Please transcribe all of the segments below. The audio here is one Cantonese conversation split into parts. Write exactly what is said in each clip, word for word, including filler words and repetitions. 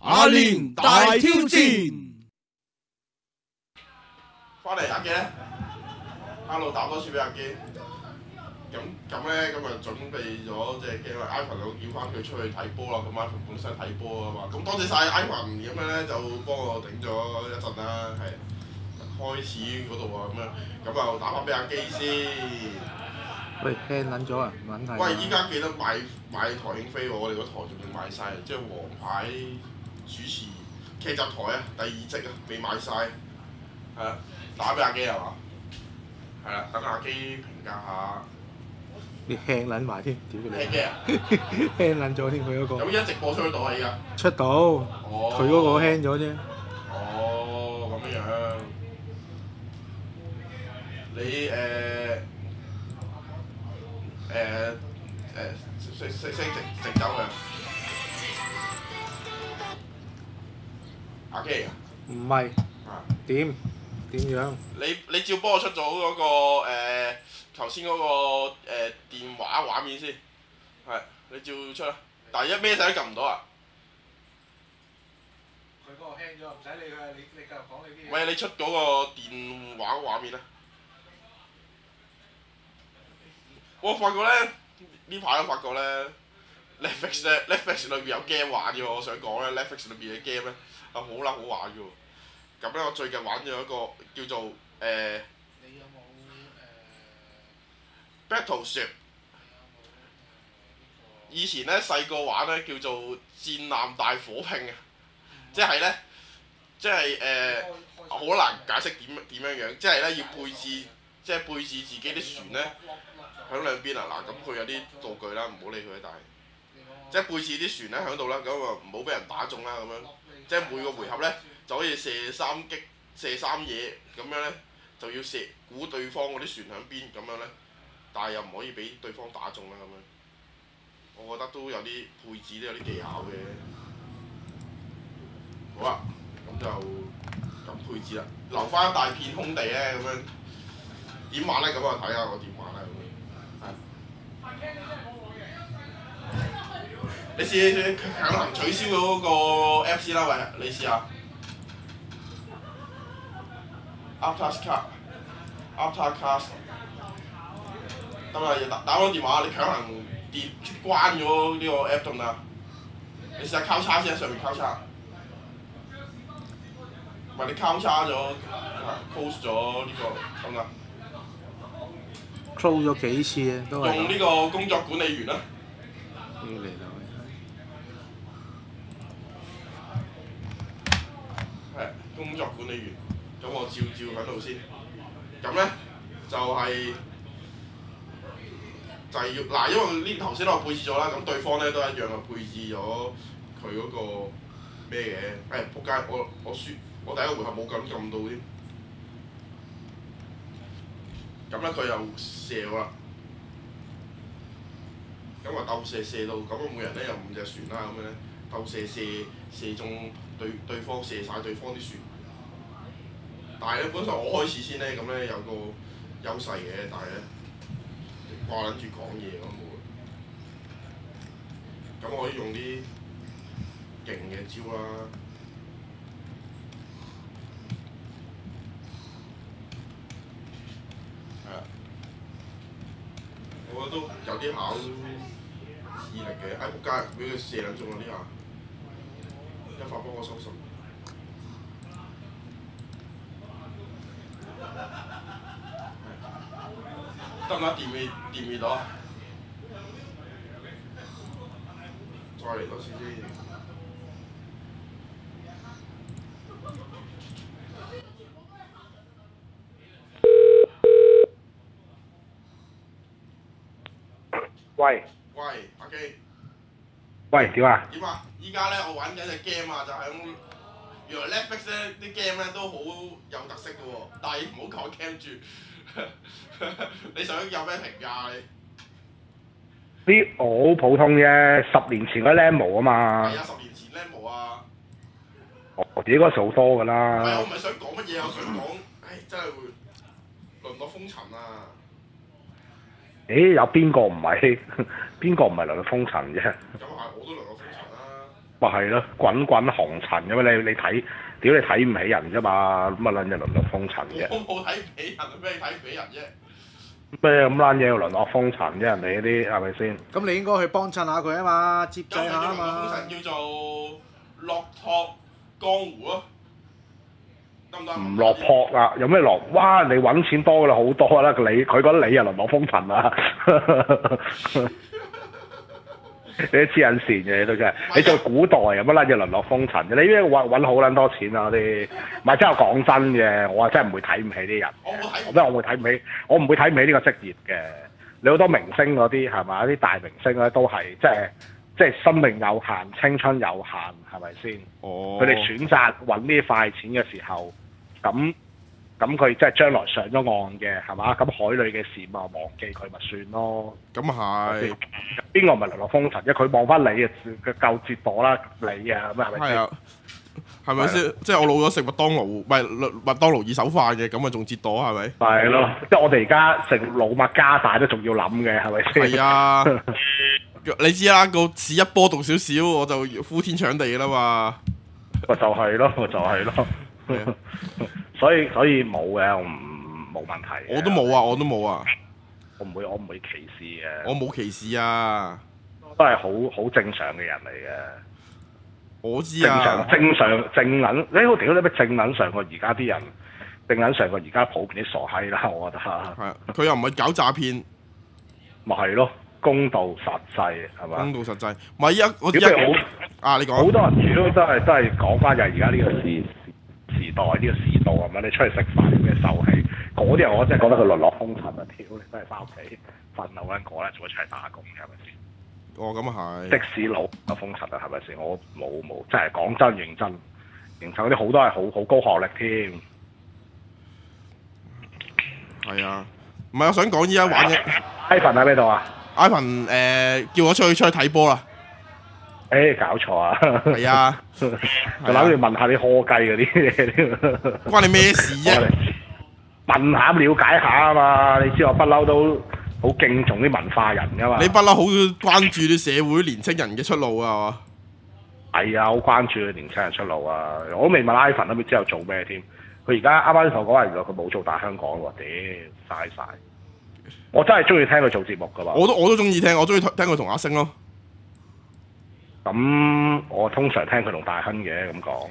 阿聯大挑戰。 翻嚟阿基咧 ，hello 打多次俾阿基。咁咁咧，今日準備咗隻 game 啦 ，Ivan 我叫翻佢出去睇波啦。咁 Ivan 本身睇波啊嘛，咁多謝晒 Ivan 咁樣咧，就幫我頂咗一陣啦，係開始嗰度啊咁樣，咁就打翻俾阿基先。 喂，輕撚咗啊，撚係。 喂，依家記得買買台慶飛喎，我哋嗰台仲未買晒，即係王牌主持劇集台啊，第二集啊，未買晒。係啊，打俾阿基係嘛？係啦，等阿基評價下。 你輕撚埋添，屌你！ 輕機啊！ 輕撚咗添佢嗰個。 咁一直播出到啊！依家。 出到，佢嗰個輕咗啫。 哦，咁樣。你誒誒誒識識識直直走嘅。阿基啊？ 唔係。 啊？ 點？點樣？ 你你照幫我出咗嗰個誒頭先嗰個誒電話畫面先，係你照出啦。但係一咩掣都撳唔到啊！ 佢嗰個輕咗，唔使理佢，你你繼續講你啲嘢。 喂，你出嗰個電話畫面啊！我發覺咧，呢排都發覺咧 ，Netflix 咧 ，Netflix 裏邊有 game 玩嘅喎。我想講咧 ，Netflix 裏邊嘅 game 咧係好撚好玩嘅喎。咁咧，我最近玩咗一個叫做誒。呃你有冇誒 Battleship？以前咧細個玩咧叫做戰艦大火拼啊，即係咧，即係誒好難解釋點點樣樣，即係咧要配置，即係配置自己啲船咧響兩邊啊嗱，咁佢有啲道具啦，唔好理佢，但係即係配置啲船咧響度啦，咁啊唔好俾人打中啦咁樣，即係每個回合咧就可以射三擊、射三嘢咁樣咧。就要射估對方嗰啲船喺邊咁樣咧，但係又唔可以俾對方打中啦咁樣。我覺得都有啲配置都有啲技巧嘅。好啦，咁就咁配置啦，留翻一大片空地咧咁樣點玩咧？咁啊睇下我點玩啦咁樣。係。你試試強行取消咗嗰個 app 先啦，喂，你試下。Aftercast，Aftercast，得啦，打打開電話，你強行跌關咗呢個 app 得唔得？你試下交叉先喺上面交叉，唔係你交叉咗 close 咗呢個得唔得 ？close 咗幾次啊？都係。 用呢個工作管理員啦。 要嚟啦！ 係工作管理員。咁我照照喺度先，咁咧就係、就係、要嗱，因為呢頭先我配置咗啦，咁對方咧都一樣係配置咗佢嗰個咩嘅，誒仆街，我我輸，我第一個回合冇咁撳到添，咁咧佢又射我啦，咁啊鬥射射到，咁啊每人咧有五隻船啦，咁樣咧鬥射射射中對對方射晒對方啲船。但係咧，本身我開始先咧，咁咧有個優勢嘅，但係咧掛撚住講嘢咁冇。咁我可以用啲勁嘅招啦。係啊，我覺得都有啲考智力嘅。哎，仆街，俾佢射撚中啦呢下，一發幫我收拾。得唔得？掂未掂未到？再嚟多次先。 喂。 喂，阿基。 喂，點啊？ 點啊？依家咧我玩緊隻 game 啊，就係咁。原來 Netflix 咧啲 game 咧都好有特色嘅喎，但係唔好講 game 住。你想有咩評價你？ 啲我好普通啫，十年前嗰 Lemo 啊嘛。 係啊，十年前 Lemo 啊。 我自己嗰時好多㗎啦。 唔係，我唔係想講乜嘢，我想講，唉，真係會淪落風塵啊！ 誒，有邊個唔係邊個唔係淪落風塵啫？ 咁係，我都淪落風塵啦。 咪係咯，滾滾紅塵咁嘛！你你睇，屌你睇唔起人啫嘛，咁啊撚嘢淪落風塵啫。 我冇睇唔起人，咩睇唔起人啫？ 咩咁撚嘢要淪落風塵啫？人哋嗰啲係咪先？ 咁你應該去幫襯下佢啊嘛，接濟咁下啊你叫風嘛。 塵叫做落拓江湖啊？得唔得？ 唔落魄啊！有咩落？哇！你揾錢多啦，好多啦！你佢覺得你又淪落風塵啊！你都黐撚線嘅，你都真係。你做古代有乜撚嘢淪落風塵嘅？你呢揾揾好撚多錢啊！嗰啲，唔係真係講真嘅，我係真係唔會睇唔起啲人。 我冇睇。 咩？我會睇唔起，我唔會睇唔起呢個職業嘅。你好多明星嗰啲係咪？啲大明星咧都係即係即係生命有限、青春有限，係咪先？ 哦。 佢哋選擇揾呢啲快錢嘅時候，咁咁佢即係將來上咗岸嘅係嘛？咁海裏嘅事咪忘記佢咪算咯。 咁啊係。 邊個咪淪落風塵？因為佢望翻你嘅夠折墮啦，你啊咁係咪先？ 係啊，係咪先？即係我老咗食麥當勞，唔係麥當勞二手飯嘅，咁啊仲折墮係咪？ 係咯，即係我哋而家食老麥加大都仲要諗嘅，係咪先？ 係啊，你知啦，個市一波動少少，我就呼天搶地啦嘛。 咪就係咯，咪就係咯。所以所以冇嘅，我唔冇問題。 我都冇啊，我都冇啊。 我唔會，我唔會歧視嘅。 我冇歧視啊， 都係好好正常嘅人嚟嘅。 我知啊。 正常正常正撚，你好屌你咩正撚上過而家啲人，正撚上過而家普遍啲傻閪啦，我覺得。 係啊，佢又唔係搞詐騙。 咪係咯，公道實際係嘛？ 公道實際，唔係依家我而家好啊！你講。 好多人主要都係都係講翻就係而家呢個時時代呢、呢個時道係咪？你出去食飯有咩受氣？嗰啲人我真係覺得佢淪落風塵啊！屌你真係翻屋企瞓留緊個啦，做乜出嚟打工嘅係咪先？ 哦，咁啊係。 的士佬嘅風塵啊，係咪先？我冇冇，真係講真認真，認真嗰啲好多係好好高學歷添。 係啊，唔係我想講依家玩嘅。 Ivan 喺邊度啊 ？Ivan 誒叫我出去出去睇波啦。 誒、欸、搞錯啊！係啊， 就諗住問下啲柯雞嗰啲嘢添。 關你咩事啫？ 問下了解下啊嘛！你知我不嬲都好敬重啲文化人噶嘛。 你不嬲好關注啲社會年青人嘅出路啊，係嘛？ 係啊，好關注啲年青人出路啊！我都未問 Ivan 都唔知之後做咩添。佢而家啱啱同我講話，原來佢冇做大香港喎，屌嘥晒！我真係中意聽佢做節目噶嘛。 我都我都中意聽，我中意聽佢同阿星咯。 咁我通常聽佢同大亨嘅咁講，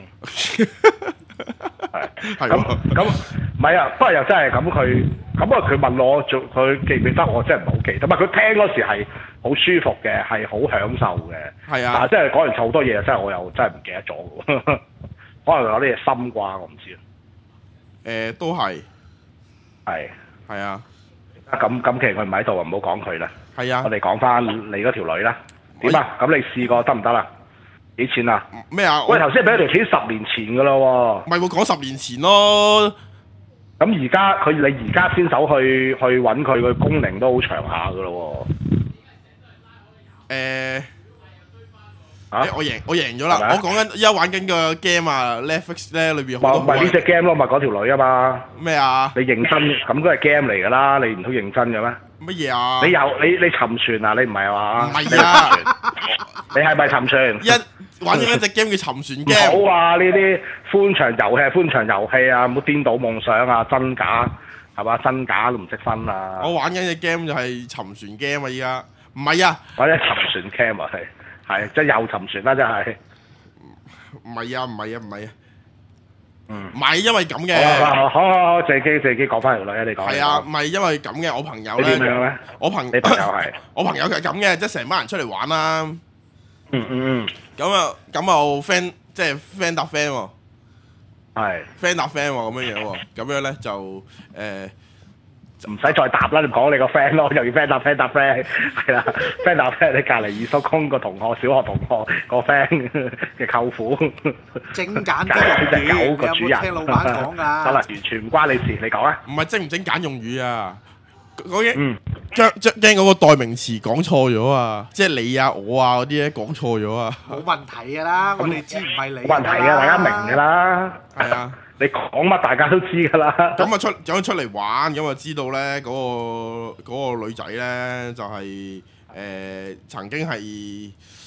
係係咁咁唔係啊，不過又真係咁佢咁啊佢問我做佢記唔記得我真係唔係好記得，唔係佢聽嗰時係好舒服嘅，係好享受嘅。 係啊， 但係真係講完好多嘢，真係我又真係唔記得咗嘅，可能有啲嘢深啩，我唔知啊。 誒、呃，都係係係啊。 咁咁其實佢唔喺度，唔好講佢啦。 係啊， 我哋講翻你嗰條女啦。點啊？咁你試過得唔得啦？幾錢啊？ 咩啊？ 喂，頭先俾咗條錢十年前噶啦喎。 唔係喎，講十年前咯。 咁而家佢你而家先走去去揾佢個工齡都好長下噶咯喎。 誒。 啊！ 我贏我贏咗啦！我講緊依家玩緊個 game 啊 ，Netflix 咧裏邊好多。 唔係呢隻 game 咯，咪嗰條女啊嘛。 咩啊？你認真咁都係 game 嚟㗎啦，你唔通認真嘅咩？ 乜嘢啊？ 你有你你沉船啊？你唔係話？ 唔係啊！ 你係咪沉船？ 一玩緊一隻 game 叫沉船 game。 唔好啊！呢啲歡場遊戲係歡場遊戲啊，唔好顛倒夢想啊，真假係嘛？真假都唔識分啊！ 我玩緊隻 game 就係沉船 game 啊！依家唔係啊！ 或者沉船 game 啊係。係，即係又沉船啦！真係， 唔係啊，唔係啊，唔係啊， 嗯， 唔係因為咁嘅。 好好好，借機借機講翻條女啊！你講。 係啊，唔係因為咁嘅，我朋友咧。 點樣咧？ 我朋你朋友係。 我朋友係咁嘅，即係成班人出嚟玩啦。 嗯嗯嗯。 咁啊，咁又 friend，即係 friend 搭 friend 喎。 係。 friend 搭 friend 喎，咁樣樣喎，咁樣咧就誒。 唔使再答啦，你講你個 friend 咯，又要 friend 搭 friend 搭 friend， 係啦，friend 搭 friend，你隔離二叔公個同學，小學同學個 friend 嘅舅父， 精簡啲用語， 個主人， 聽老闆講㗎？ 得啦，完全唔關你事，你講啊。 唔係精唔精簡用語啊，嗰啲將將驚嗰個代名詞講錯咗啊，即係你啊我啊嗰啲咧講錯咗啊。 冇問題㗎啦，我哋知唔係你。 冇問題啊，大家明㗎啦。 係啊。 你講乜大家都知㗎啦。 咁啊出咁出嚟玩，咁啊知道咧嗰、嗰個嗰個女仔咧就係、係、誒、呃、曾經係誒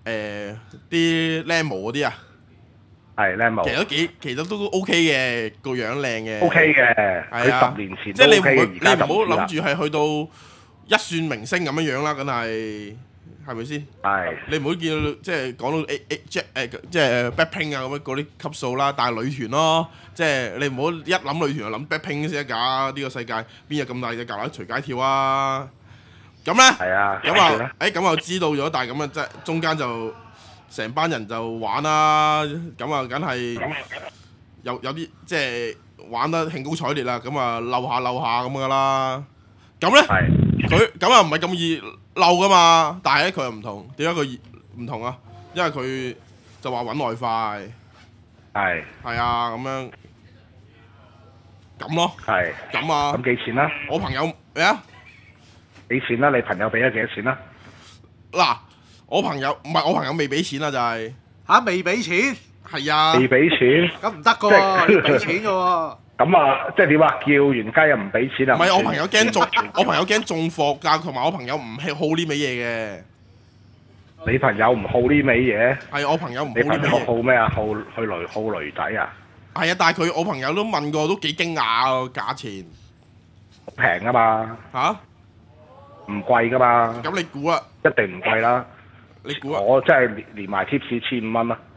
誒啲靚模嗰啲啊， 係靚模其實都幾其實都 OK 嘅，個樣靚嘅。 O K 嘅， 係啊佢十年前即係你唔都 O K 好嘅，而家你唔好就唔知啦諗住係去到一線明星咁樣樣啦，梗係係咪先？ 係你唔好見到即係講到 A A 即係誒即係 Blackpink 啊咁樣嗰啲級數啦，但係女團咯，即係你唔好一諗女團就諗 Blackpink 先得㗎。呢個世界邊有咁大隻蛤乸隨街跳啊？咁咧， 係啊， 咁啊，誒咁啊知道咗，但係咁啊即係中間就成班人就玩啦，咁啊梗係有有啲即係玩得興高采烈啦，咁啊嬲下嬲下咁噶啦。咁咧係佢咁啊唔係咁易嬲噶嘛，但係咧佢又唔同，點解佢唔同啊？因為佢就話揾外快， 係係啊咁樣咁咯， 係咁啊咁幾錢啦？ 我朋友咩啊？ 幾錢啦？你朋友俾咗幾多錢啦？ 嗱，我朋友唔係我朋友未俾錢啊，就係嚇未俾錢， 係啊， 未俾錢， 咁唔得噶喎，要俾錢噶喎。 咁啊，即係點啊？叫完雞又唔俾錢啊？ 唔係我朋友驚中，我朋友驚中貨㗎，同埋我朋友唔係好呢味嘢嘅。 你朋友唔好呢味嘢？ 係我朋友唔好你朋友呢味嘢。 好咩啊？好去雷好雷仔啊？ 係啊，但係佢我朋友都問過，都幾驚訝啊價錢平啊嘛， 嚇。 唔貴噶嘛， 咁你估啊？ 一定唔貴啦。 你估啊？ 我真係連連埋貼士千五蚊啦。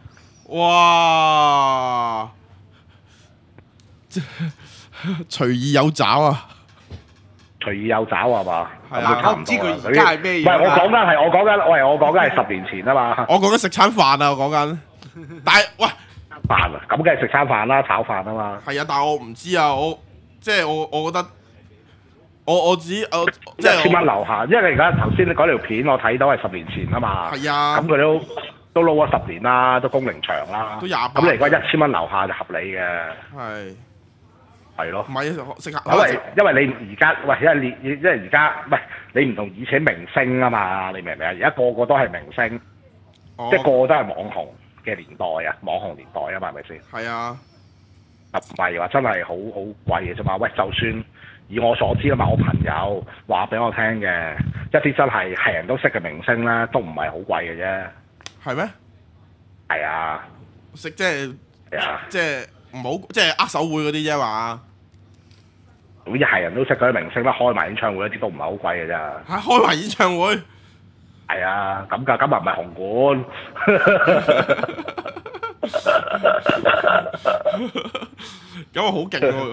哇！隨意有找啊！ 隨意有找係嘛？ 係啊咁都差我唔知佢唔多啦而家係咩唔係樣啊我講緊係我講緊，喂我講緊係十年前啊嘛。 我講緊食餐飯啊！我講緊，但係喂飯啊，咁梗係食餐飯啦，炒飯啊嘛。 係啊，但係我唔知啊，我即係我我覺得我我只我即係一千蚊我樓下，因為而家頭先你嗰條片我睇到係十年前啊嘛。 係啊咁佢都都撈咗十年啦，都工齡長啦。 都廿八咁你而家一千蚊樓下就合理嘅， 係係咯唔。係食下因為因為你而家喂，因為你因為而家喂你唔同以前明星啊嘛，你明唔明啊？而家個個都係明星， 哦即係個個都係網紅嘅年代啊，網紅年代啊嘛，係咪先？ 係啊， 啊唔係話真係好好貴嘅啫嘛。喂，就算以我所知啊嘛，我朋友話俾我聽嘅，一啲真係係人都識嘅明星咧，都唔係好貴嘅啫。 係咩？ 係啊， 食即係係啊， 即係唔好即係握手會嗰啲啫嘛。 好似係人都識嗰啲明星啦，開埋演唱會一啲都唔係好貴嘅啫。 嚇開埋演唱會， 係啊，咁㗎，今日唔係紅館。 咁啊好勁喎！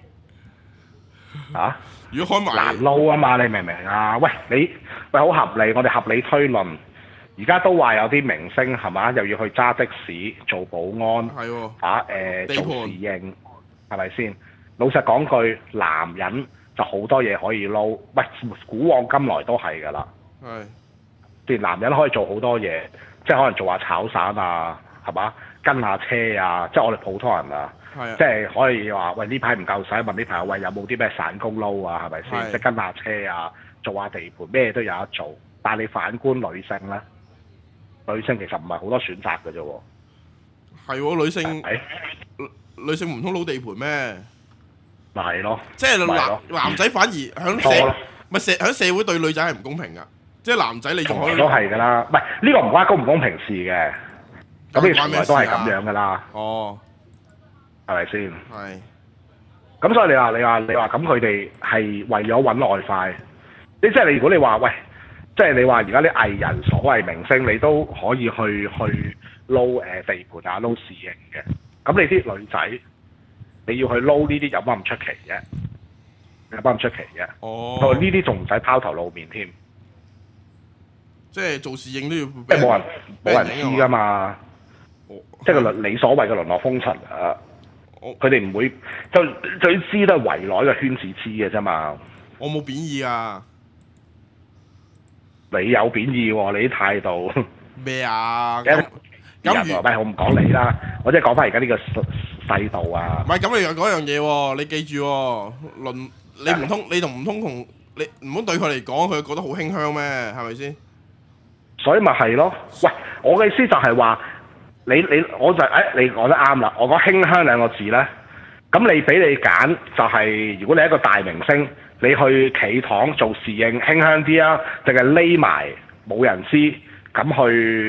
啊！ 如果開埋難撈啊嘛，你明唔明啊？喂，你喂好合理，我哋合理推論，而家都話有啲明星係嘛，又要去揸的士做保安， 係喎， 啊誒、 地盤做侍應，係咪先？老實講句，男人就好多嘢可以撈，喂，古往今來都係㗎啦。 係連男人可以做好多嘢，即係可能做下炒散啊，係嘛？跟下車啊，即係我哋普通人啊。 係啊即，係可以話，喂呢排唔夠使，問呢排喂有冇啲咩散工撈啊？係咪係先？即係跟下車啊，做下地盤，咩都有得做。但係你反觀女性咧，女性其實唔係好多選擇嘅啫喎。 係喎，女性係女性唔通撈地盤咩？ 咪係咯， 即係男咪係咯男仔反而響多咯社咪社響社會對女仔係唔公平㗎，即係男仔你仲可以從來都係㗎啦。唔係呢個唔關公唔公平事嘅，咁你從來都係咁樣㗎啦， 哦， 係咪先？ 係咁所以你話你話你話咁佢哋係為咗揾外快，你即係你如果你話喂，即係你話而家啲藝人所謂明星，你都可以去去撈誒地盤啊撈侍應嘅，咁你啲女仔你要去撈呢啲有乜咁出奇啫？有乜咁出奇啫？ 哦， 呢啲仲唔使拋頭露面添， 即係做侍應都要即係冇人冇人知㗎嘛， 哦即係個輪你所謂嘅淪落風塵啊！ 我佢哋唔會就最知都係圍內嘅圈子知嘅啫嘛。 我冇貶義啊！ 你有貶義喎，你啲態度。 咩啊？ 咁咁如人喂，我唔講你啦，我即係講翻而家呢個世世道啊唔。係咁，你又講一樣嘢喎，你記住喎，論你唔通你同唔通同你唔通對佢嚟講，佢覺得好馨香咩？係咪先？ 所以咪係咯。喂，我嘅意思就係話，你你我就誒、哎，你講得啱啦。我講馨香兩個字咧，咁你俾你揀就係、是，如果你係一個大明星，你去企堂做侍應，馨香啲啊，定係匿埋冇人知咁去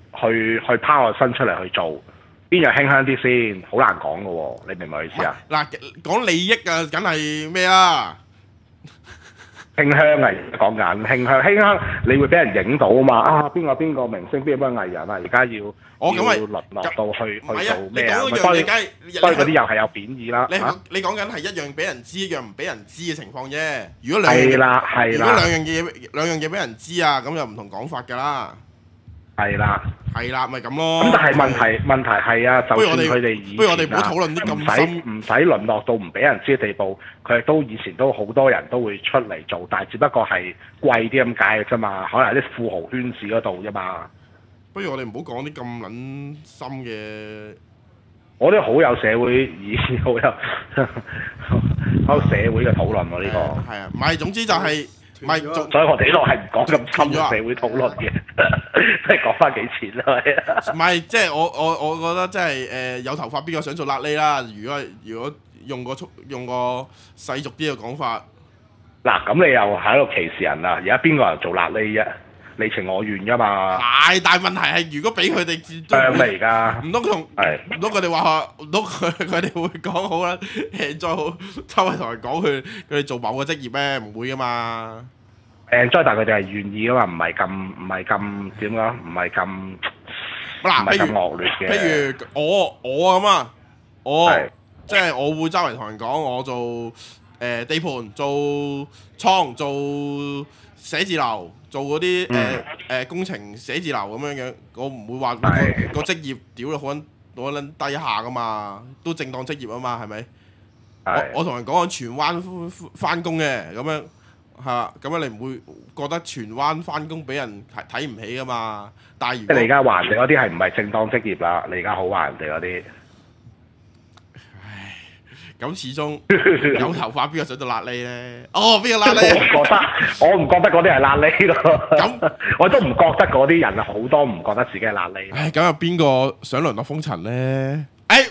去去拋個身出嚟去做，邊樣輕香啲先？好難講嘅喎，你明唔明我意思啊？ 嗱，講利益啊，梗係咩啦？ 輕香啊，講緊輕香，輕香你會俾人影到啊嘛！啊，邊個邊個明星，邊個邊個藝人啊？而家要我咁係要淪落到去去唔係啊！你做咩啊？ 講嗰所以樣嘢，梗係所以嗰啲又係有貶義啦。 你啊你講緊係一樣俾人知，一樣唔俾人知嘅情況啫。如果兩樣係啦係啦如果兩樣嘢兩樣嘢俾人知啊，咁又唔同講法㗎啦。 係啦。 係啦，咪咁咯。 咁但係問題問題係啊，就算佢哋以不如我哋唔前啊好討論啲咁唔深使唔使淪落到唔俾人知嘅地步，佢哋都以前都好多人都會出嚟做，但係只不過係貴啲咁解嘅啫嘛，可能係啲富豪圈子嗰度啫嘛。 不如我哋唔好講啲咁撚深嘅。 我哋好有社會意義，好有好有社會嘅討論喎呢個。 係啊，唔係總之就係唔係總所以我哋呢度係唔講咁深嘅社會討論嘅，即係講翻幾錢啦。 唔係即係我我我覺得即係誒有頭髮邊個想做辣痢啦？如果如果用個粗用個世俗啲嘅講法， 嗱咁你又喺度歧視人啦！而家邊個人做辣痢啫？你情我願噶嘛？ 係，但係問題係如果俾佢哋唱嚟㗎， 唔通同係唔通佢哋話唔通佢佢哋會講好啦，誒再好周圍同人講佢佢哋做某個職業咩？唔會噶嘛。 誒，但係佢哋係願意噶嘛，唔係咁唔係咁點講，唔係咁嗱， 唔係咁譬如惡劣嘅。 譬如我我咁啊，我係即係我會周圍同人講我做誒地盤、做倉、做寫字樓、做嗰啲誒誒工程寫字樓咁樣樣，我唔會話個係個職業屌到好撚好撚低下噶嘛，都正當職業啊嘛，係咪？我係我同人講我荃灣翻工嘅咁樣。係啊，咁樣你唔會覺得荃灣翻工俾人睇睇唔起噶嘛？但係如即係你而果家話人哋嗰啲係唔係正當職業啦？你而家好話人哋嗰啲。 唉，咁始終有頭髮邊個想做辣痢咧？哦，邊個辣我唔痢？ 覺得，我唔覺得嗰啲係辣痢咯。 咁我都唔覺得嗰啲人好多唔覺得自己係辣痢。 唉，咁有邊個想淪落風塵咧？誒，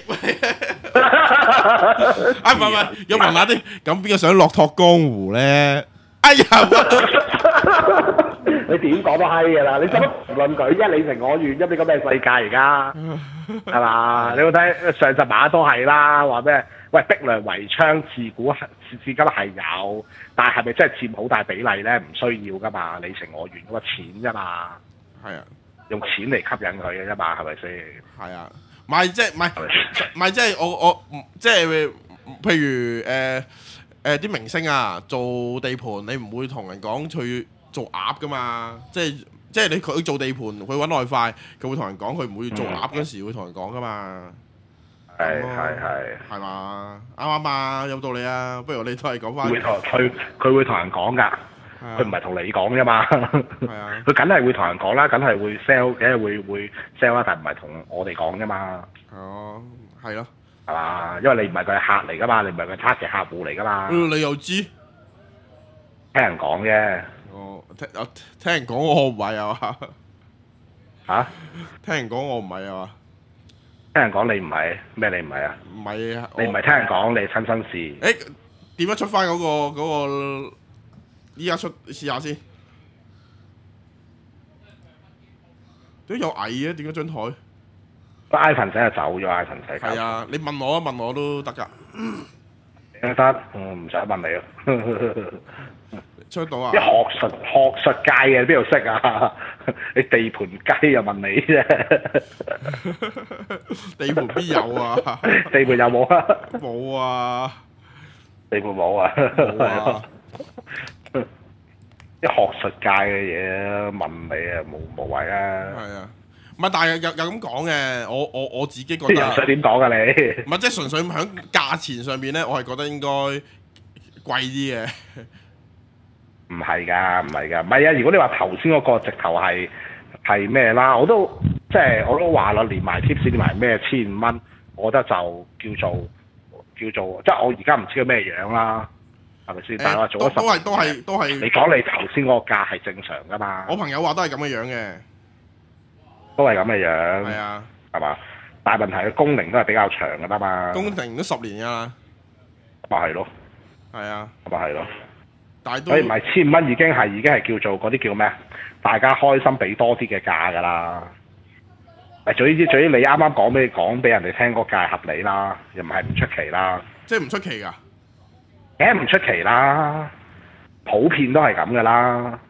啊唔係唔係，有問下啲，咁邊個想落拓江湖咧？哎呀！ 你點講都閪㗎啦！你做乜評論佢啫？你情我願，一啲咁嘅世界而家係嘛？你要睇上集馬都係啦，話咩？喂，逼良為娼，自古至至今係有，但係係咪真係佔好大比例咧？唔需要噶嘛，你情我願嗰個錢啫嘛。 係啊， 用錢嚟吸引佢嘅啫嘛，係咪先？ 係啊，唔係即係唔係係咪先？ 唔係即係我我唔即係譬如誒誒啲明星啊，做地盤你唔會同人講去做鴨噶嘛，即係即係你佢做地盤佢揾外快，佢會同人講佢唔會做鴨嗰時會同人講噶嘛。 係係係。 係嘛？啱啱啊？有道理啊！不如我哋都係講翻。 會同佢佢會同人講㗎，佢唔係同你講啫嘛。 係啊。 佢梗係會同人講啦，梗係會 sell，梗係會會 sell 啦，但係唔係同我哋講啫嘛。 哦，係咯。 係嘛？因為你唔係佢係客嚟㗎嘛，你唔係佢 target 客戶嚟㗎嘛。 嗯，你又知？ 聽人講啫。 哦，聽我聽人講我唔係啊嘛。 嚇？ 聽人講我唔係啊嘛。 聽人講你唔係咩？你唔係啊？ 唔係啊。 你唔係聽人講，你係親身試。 誒點樣出翻嗰個嗰個？依家出試下先。點解有蟻嘅？點解張台？ 個 iPhone 仔就走咗，iPhone 仔。 係啊，你問我啊，問我都得㗎。 得，我唔想問你咯。 出到啊！ 啲學術學術界嘅邊度識啊？你地盤雞又問你啫。 地盤邊有啊？ 地盤有冇啊？ 冇啊！ 地盤冇啊！ 冇啊！ 啲學術界嘅嘢問你啊，無無謂啊！ 係啊，唔係，但係又又咁講嘅，我我我自己覺啲人想得， 點講啊你？ 唔係即係純粹喺價錢上邊咧，我係覺得應該貴啲嘅。 唔係㗎，唔係㗎，唔係啊！如果你話頭先嗰個直頭係係咩啦，我都即係我都話啦，連埋 tips 連埋咩千五蚊，我覺得就叫做叫做即係我而家唔知佢咩樣啦，係咪先？但係我做咗十都都係都係都係。 你講你頭先嗰個價係正常㗎嘛？ 我朋友話都係咁嘅樣嘅。 都係咁嘅樣。 係啊。 係嘛？但係問題佢工齡都係比較長㗎啦嘛。 工齡都十年㗎啦。 咪係咯。 係啊。 咪係咯。 但係都。 所以唔係千五蚊已經係已經係叫做嗰啲叫咩？大家開心俾多啲嘅價㗎啦。 誒，總之總之你啱啱講俾講俾人哋聽嗰個價合理啦，又唔係唔出奇啦。 即係唔出奇㗎。 梗係唔出奇啦，普遍都係咁噶啦。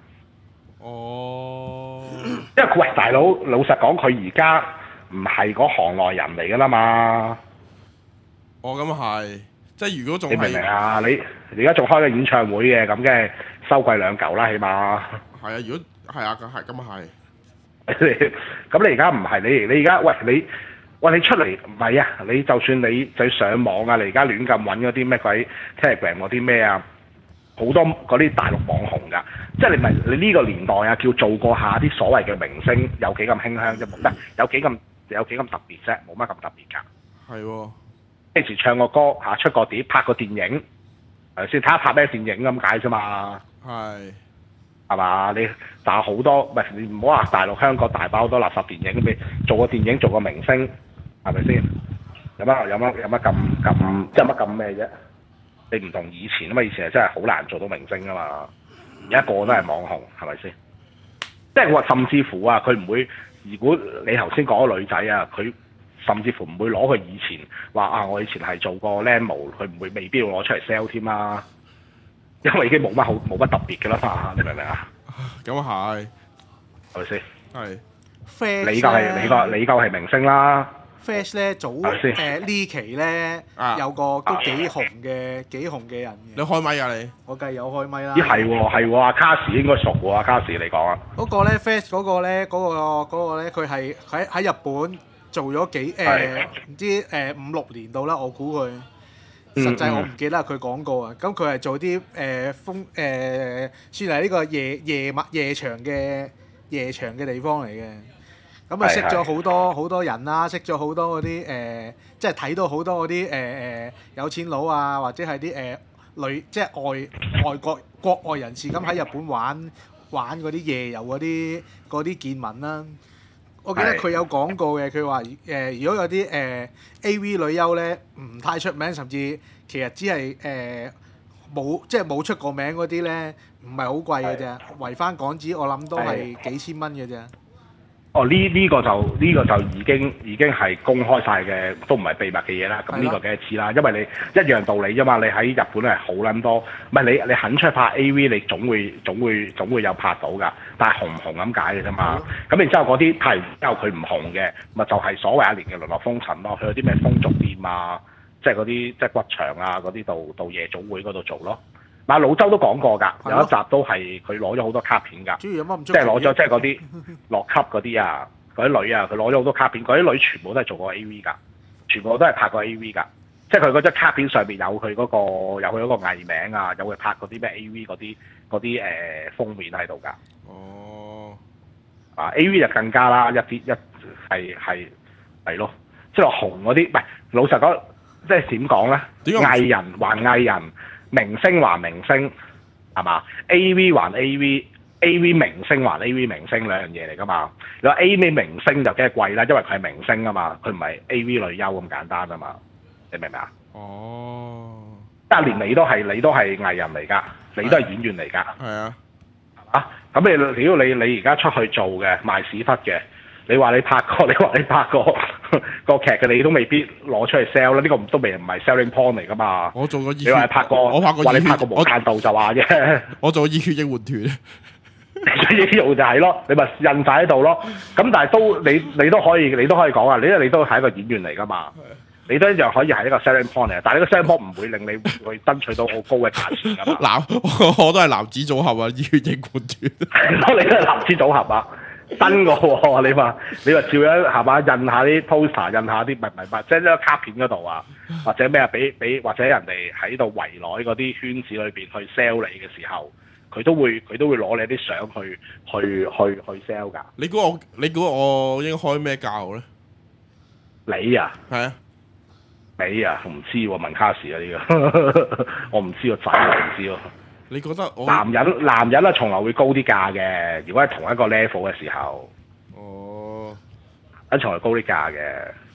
哦。 因為喂大佬，老實講，佢而家唔係嗰行內人嚟噶啦嘛。 哦，咁係，即係如果仲你明唔明啊？你你而家仲開緊演唱會嘅，咁嘅收貴兩嚿啦，起碼。 係啊，如果係啊，咁係，咁係。 咁你而家唔係你你而家喂你喂你出嚟唔係啊？你就算你就上網啊，你而家亂咁揾嗰啲咩鬼 Telegram 嗰啲咩啊，好多嗰啲大陸網紅㗎，即係你咪你呢個年代啊，叫做過下啲所謂嘅明星有幾咁馨香啫，冇得有幾咁有幾咁特別啫，冇乜咁特別㗎。係喎，幾時唱個歌嚇，出個碟，拍個電影，係先睇下拍咩電影咁解啫嘛。係。係嘛？你但係好多唔係你唔好話大陸香港大把好多垃圾電影，你做個電影做個明星係咪先？有乜有乜有乜咁咁即係乜咁咩啫？你唔同以前啊嘛，以前係真係好難做到明星啊嘛，而家個個都係網紅係咪先？即係我話甚至乎啊，佢唔會如果你頭先講個女仔啊，佢甚至乎唔會攞佢以前話啊，我以前係做過靚模，佢唔會未必要攞出嚟 sell 添啦。因為已經冇乜好冇乜特別嘅啦嘛，你明唔明啊？咁係，係咪先？係。Flash 你夠係你個你夠係明星啦。Flash 咧早誒呢期咧有個都幾紅嘅幾紅嘅人嘅。你開咪啊你？我梗係有開咪啦。咦係喎係喎，阿卡士應該熟喎，阿卡士你講啊。嗰個咧 Flash 嗰個咧嗰個嗰個咧佢係喺喺日本做咗幾誒唔知誒五六年度啦，我估佢。實際我唔記得佢講過啊，咁佢係做啲誒風誒、呃，算係呢個夜夜晚夜場嘅夜場嘅地方嚟嘅。咁啊識咗好多好多人啦，識咗好多嗰啲誒，即係睇到好多嗰啲誒誒有錢佬啊，或者係啲誒女即係外外國國外人士咁喺日本玩玩嗰啲夜遊嗰啲嗰啲見聞啦。我記得佢有講過嘅，佢話誒如果有啲誒、呃、A V 女優咧唔太出名，甚至其實只係誒冇即係冇出過名嗰啲咧，唔係好貴嘅啫，圍翻港紙我諗都係幾千蚊嘅啫。哦，呢呢、呢個就呢、呢個就已經已經係公開晒嘅，都唔係秘密嘅嘢啦。咁呢個梗係知啦，因為你一樣道理啫嘛。你喺日本係好撚多，唔係你你肯出拍 A V，你總會總會總會有拍到㗎。但係紅唔紅咁解嘅啫嘛。咁然之後嗰啲拍完之後佢唔紅嘅，咪就係、是、所謂一年嘅淪落風塵咯。去嗰啲咩風俗店啊，即係嗰啲即係骨場啊嗰啲度到夜總會嗰度做咯。嗱，老周都講過㗎，有一集都係佢攞咗好多卡片㗎，即係攞咗即係嗰啲落級嗰啲啊，嗰啲女啊，佢攞咗好多卡片，嗰啲女全部都係做過 A V 㗎，全部都係拍過 A V 㗎，即係佢嗰張卡片上邊有佢嗰、嗰個有佢嗰個藝名啊，有佢拍嗰啲咩 A V 嗰啲嗰啲誒封面喺度㗎。哦，啊 A V 就更加啦，一啲一係係係咯，即係紅嗰啲，唔係老實講，即係點講咧？藝人還藝人。明星還明星，係嘛 ？A V 還 A V，A V 明星還 A V 明星兩樣嘢嚟㗎嘛？你話 A V 明星就梗係貴啦，因為佢係明星啊嘛，佢唔係 A V 女優咁簡單啊嘛，你明唔明啊？哦，但係連你都係你都係藝人嚟㗎，你都係演員嚟㗎。係啊，啊咁你如果你你而家出去做嘅賣屎忽嘅。你話你拍過，你話你拍過個劇嘅，你都未必攞出嚟 sell 啦。呢個都未唔係 selling point 嚟㗎嘛。我做過熱血，你話拍過，我拍過，話你拍過無間道就話啫。我做過熱血應援團，熱血就係咯，你咪印晒喺度咯。咁但係都你你都可以，你都可以講啊。你因為你都係一個演員嚟㗎嘛，你都一樣可以係一個 selling point 嚟。但係呢個 selling point 唔會令你去爭取到好高嘅價錢㗎嘛。男，我都係男子組合啊，熱血應援團。係咯，你都係男子組合啊。真個喎，你話你話照樣係嘛？印下啲 poster，印下啲唔係唔係即係呢個卡片嗰度啊，或者咩啊？俾俾或者人哋喺度圍內嗰啲圈子裏邊去 sell 你嘅時候，佢都會佢都會攞你啲相去去去去 sell 㗎。你估我你估我應該開咩價咧？你啊，係啊，你啊，唔知喎，問卡士啊呢個，我唔知個仔我唔知喎。你覺得我男人男人啊，從來會高啲價嘅。如果係同一個 level 嘅時候，哦，一從來高啲價嘅。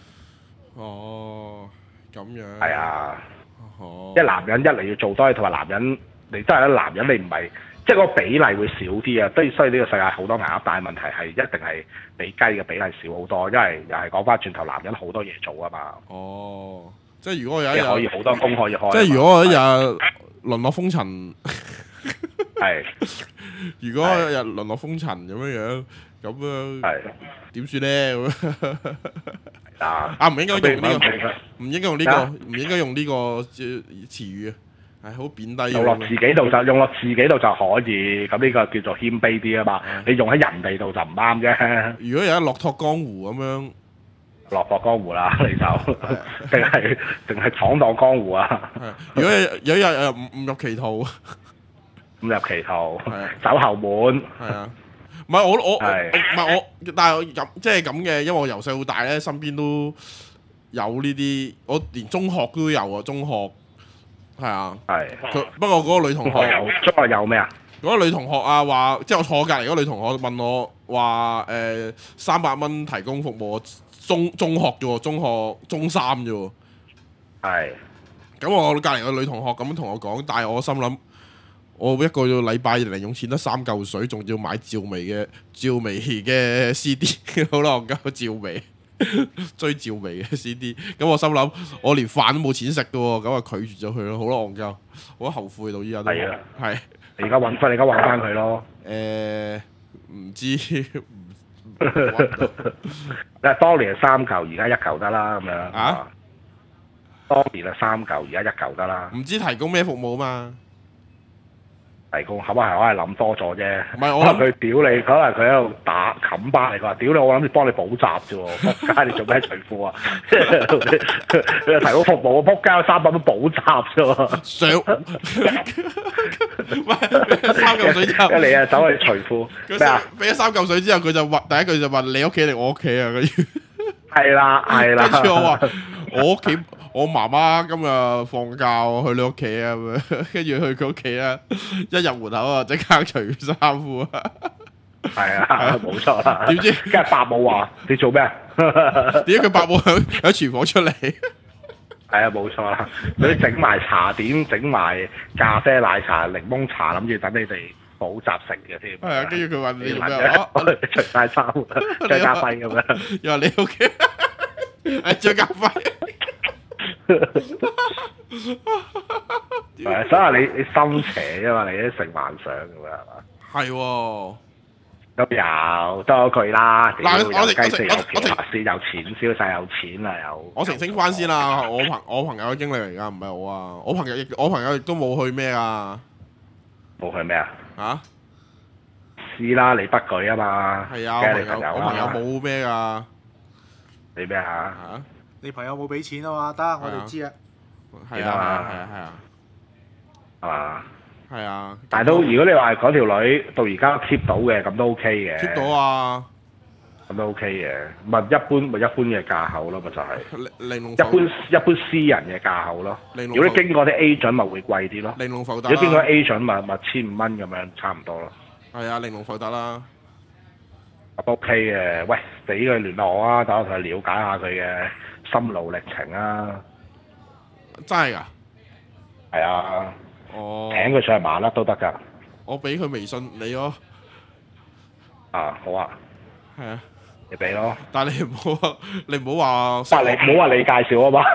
哦，咁樣。係啊。哦。即係男人一嚟要做多嘢，同埋男人你真係咧，男人你唔係即係個比例會少啲啊。當然，所以呢個世界好多鴨，但係問題係一定係比雞嘅比例少好多，因為又係講翻轉頭，男人好多嘢做啊嘛。 哦，即係如果我有一即係可以日， 好多工可以開。 即係如果我一日淪落風塵， 係， 如果我一日淪落風塵咁樣樣，咁樣係點算咧？咁啊， 啊唔應該用呢咁個，唔應該用呢個，唔應該用呢個詞語啊，係好貶低用落自己度就用落自己度就可以，咁呢個叫做謙卑啲啊嘛。你用喺人哋度就唔啱啫。 如果有一落拓江湖咁樣， 落魄江湖啦，你就定係定係闖蕩江湖啊？ 係如果有一日誒誤誤入歧途， 誤入歧途係啊， 走後門。 係啊。唔係我我係唔係我，但係我咁即係咁嘅，因為我由細到大咧，身邊都有呢啲，我連中學都有啊，中學係啊， 係。 佢不過嗰個女同學， 中學有中學有咩啊？ 嗰個女同學啊話，即係我坐隔離嗰個女同學問我話誒三百蚊提供服務，中中學啫喎，中學中三啫喎。 係。 咁我隔離個女同學咁樣同我講，但係我心諗。我一個禮拜零用錢得三嚿水，仲要買趙薇嘅趙薇嘅 C D， 好啦，我交趙薇追趙薇嘅 C D， 咁我心諗我連飯都冇錢食嘅喎，咁啊拒絕咗佢咯，好啦，戇鳩，我後悔到依家都係啊，係。 你而家揾翻，你而家揾翻佢咯。 誒，唔知唔誒，當年係三嚿，而家一嚿得啦，咁樣。 啊？ 當年係三嚿，而家一嚿得啦。 唔知提供咩服務嘛？ 提供係咪係我係諗多咗啫？ 唔係我可能佢屌你，可能佢喺度打冚巴你，佢話屌你，我諗住幫你補習啫喎，仆街你做咩除褲啊？你又提供服務，仆街三百蚊補習啫喎。 上喂三嚿水之後， 你啊走去除褲咩啊？ 俾咗三嚿水之後，佢就問第一句就問你屋企定我屋企啊？跟住係啦係啦。 跟住我話我屋企。我媽媽今日放假，我去你屋企啊，咁樣跟住去佢屋企啊，一入門口啊，即刻除衫褲啊， 係啊，冇錯啦。 點知跟住伯母話：你做咩啊？ 點解佢伯母喺喺廚房出嚟？ 係啊，冇錯啦。佢整埋茶點，整埋咖啡、奶茶、檸檬茶，諗住等你哋補習食嘅添。 係啊，跟住佢話你做咩啊？除晒衫，張家輝咁樣。 又話你屋企係張家輝。 係，所以你你心邪啊嘛，你啲性幻想咁樣係嘛？ 係喎， 咁有多句啦。 嗱，我雞四有我橋，先有錢，消晒有錢啦，有。 我澄清翻先啦，我朋我朋友嘅經歷嚟㗎，唔係我啊。我朋友亦我朋友亦都冇去咩啊？ 冇去咩啊？ 嚇？ 是啦，你不舉啊嘛。 係啊，我朋友我朋友冇咩㗎。 你咩啊？ 嚇？ 你朋友冇俾錢啊嘛，得我哋知啊。 係啊係啊係啊係啊， 係嘛？ 係啊。 但係都如果你話嗰條女到而家 keep 到嘅，咁都 OK 嘅。 keep 到啊！ 咁都 OK 嘅，咪一般咪一般嘅價口咯，咪就係。 玲瓏。 一般一般私人嘅價口咯。如果你經過啲 agent 咪會貴啲咯。 玲瓏浮達。 如果經過 agent 咪咪千五蚊咁樣差唔多咯。 係啊，玲瓏浮達啦。 OK 嘅，喂，俾佢聯絡我啊，等我同佢了解下佢嘅心路歷程啊。 真係㗎？ 係啊。 哦。 請佢上去麻甩都得㗎。 我俾佢微信你咯。 啊，好啊。 係啊。 你俾咯。 但係你唔好，你唔好話。 但你唔好話你介紹啊嘛。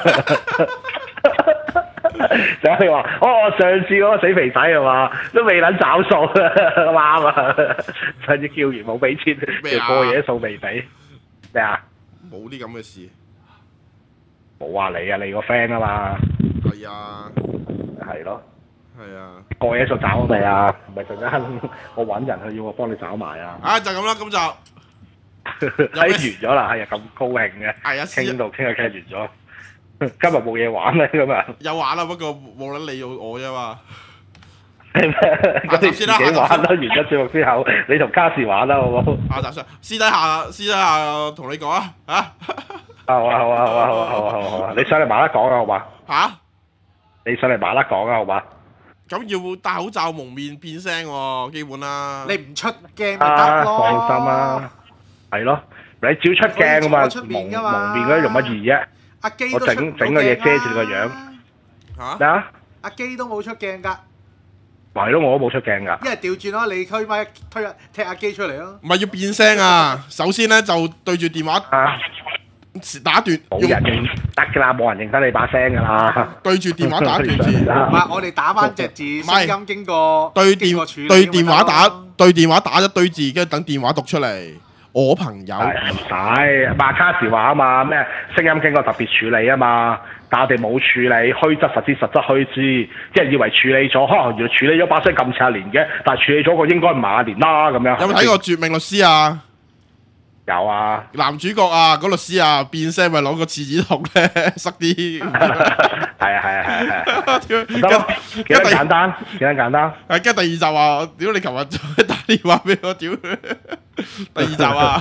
就係你話，哦，上次嗰個死肥仔係嘛，都未撚找數啱啊！上次叫完冇俾錢，條過夜數未俾。咩啊？ 冇啲咁嘅事。 冇話你啊，你個 friend 啊嘛。 係啊。 係咯。 係啊。 過夜數找未啊？唔係陣間我揾人去要我幫你找埋啊。 啊，就咁啦，咁就。 睇完咗啦，係啊，咁高興嘅。 係啊， 傾到傾下傾完咗。今日冇嘢玩咧，咁啊！ 有玩啦，不過冇撚理我啫嘛。 咁你自己玩啦，完咗節目之後，你同卡士玩啦，好唔好？ 下集上私底下私底下同你講啊，嚇！ 好啊好啊好啊好啊好啊好啊好啊！你上嚟麻甩講啊，好嘛？ 嚇！ 你上嚟麻甩講啊，好嘛？ 咁要戴口罩蒙面變聲喎，基本啦。 你唔出鏡咪得咯。 放心啊，係咯，你照出鏡啊嘛，蒙蒙面嗰啲用乜易啫？ 阿基我整整個嘢遮住你個樣。 嚇？ 咩啊？ 阿基都冇出鏡㗎。 係咯，我都冇出鏡㗎。 一係調轉咯，你推咪推下踢下機出嚟咯。 唔係要變聲啊！首先咧就對住電話啊！ 打斷， 冇人認得㗎啦，冇人認得你把聲㗎啦。 對住電話打斷字， 唔係，我哋打翻隻字，聲音經過對經過處理電對電話打咁咪得咯對電話打一堆字，跟住等電話讀出嚟。我朋友係唔使，馬卡士話啊嘛，咩聲音經過特別處理啊嘛，但我哋冇處理，虛則實之，實則虛之，即係以為處理咗，可能原來處理咗把聲咁似阿蓮嘅，但係處理咗個應該唔係阿蓮啦咁樣。 有冇睇過《絕命律師》啊？ 有啊， 男主角啊，嗰律師啊，變聲咪攞個廁紙筒咧，塞啲。 係啊係啊係啊係啊， 屌得咯，幾得簡單，幾得簡單。 係跟住第二集話，屌你琴日再打電話俾我，屌！第二集啊，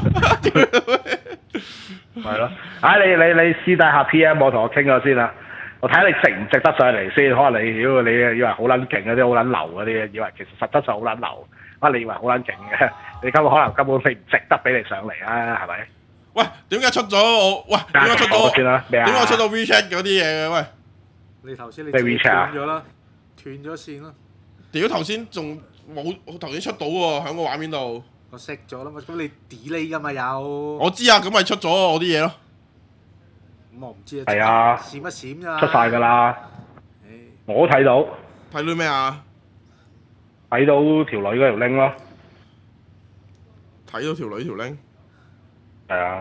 係咯，唉你你你私底下 P M 我同我傾咗先啦，我睇下你值唔值得上嚟先。可能你屌你以為好撚勁嗰啲，好撚流嗰啲，以為其實實質上好撚流，啊你以為好撚勁嘅，你根本可能根本你唔值得俾你上嚟啊，係咪？ 喂，點解出咗我？喂，點解出咗？ 先啦，咩啊？ 點解出到 WeChat 嗰啲嘢嘅？喂， 你頭先你咩自己 WeChat 啊斷咗啦，斷咗線啦， 屌頭先仲冇，我頭先出到喎，喺個畫面度。 我熄咗啦嘛，咁你 delay 噶嘛有？ 我知啊，咁咪出咗我啲嘢咯。 咁我唔知啊。 係啊閃一閃咋。 出晒㗎啦， 唉我睇到睇到咩啊？ 睇到條女嗰條 link 咯， 睇到條女條 link。 係啊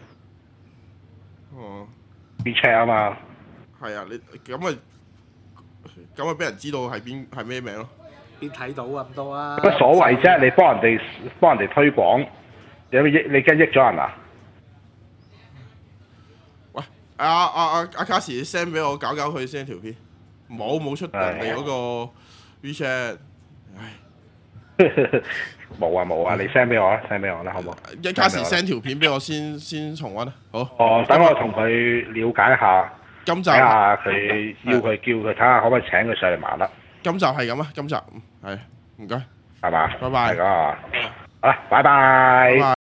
哦， ，WeChat 啊嘛， 係啊，你咁咪咁咪俾人知道係邊係咩名咯？ 邊睇到啊咁多啊？ 有乜所謂啫？你幫人哋幫人哋推廣，有咩益？你驚益咗人啊？ 喂，阿阿阿阿卡士 send 俾我搞搞佢先條片，冇冇出人哋嗰個 WeChat，唉， 冇啊冇啊，你 send 俾我啦，send 俾我啦，好唔好？ 一卡士 send 條片俾我先先重温啊，好。 哦，等我同佢了解下， 今集睇下佢要佢叫佢睇下可唔可以請佢上嚟麻甩， 今集係咁啊，今集係唔該， 係嘛？ 拜拜係咁啊，好啦，拜拜拜拜。